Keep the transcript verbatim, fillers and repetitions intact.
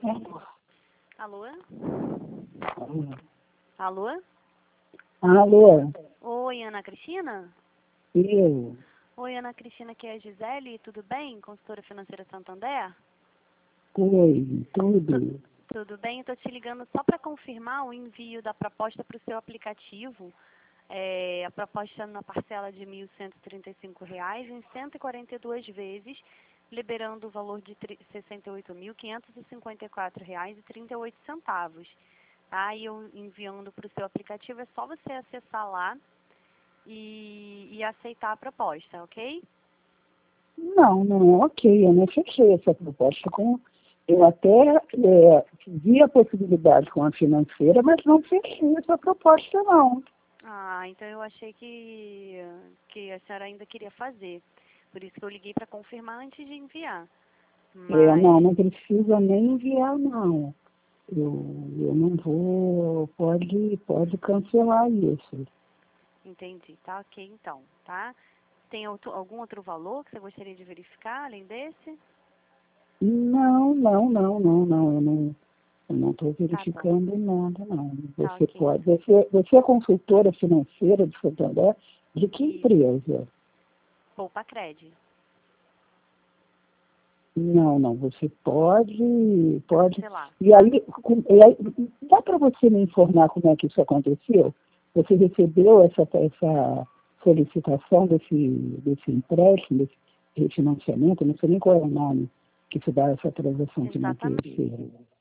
Alô? Alô? Alô? Alô? Oi, Ana Cristina? Eu? Oi, Ana Cristina, aqui é a Gisele, tudo bem? Consultora Financeira Santander? Oi, Tu- tudo? tudo bem? Estou te ligando só para confirmar o envio da proposta para o seu aplicativo. É, a proposta na parcela de mil cento e trinta e cinco reais em cento e quarenta e duas vezes, liberando o valor de tri- sessenta e oito mil quinhentos e cinquenta e quatro reais e trinta e oito centavos. Tá? E eu enviando para o seu aplicativo, é só você acessar lá e, e aceitar a proposta, ok? Não, não, ok, eu não fechei essa proposta com... Eu até é, vi a possibilidade com a financeira, mas não fechei essa proposta, não. Ah, então eu achei que, que a senhora ainda queria fazer. Por isso que eu liguei para confirmar antes de enviar. É, não, Mas, não precisa nem enviar, não. Eu, eu não vou... Pode, pode cancelar isso. entendi, tá ok então, tá? Tem outro, algum outro valor que você gostaria de verificar, além desse? Não, não, não, não, não, eu não... Eu não estou Tá bom, verificando nada, não. tá Você ok pode. então. Você, você é consultora financeira de Santander? De que Isso, empresa? Poupa Cred. Não, não. Você pode. Pode. Cancelar, E tá? aí, com- e aí dá para você me informar como é que isso aconteceu? Você recebeu essa, essa solicitação desse, desse empréstimo, desse refinanciamento? Não sei nem qual é o nome que se dá essa transação Exatamente. financeira.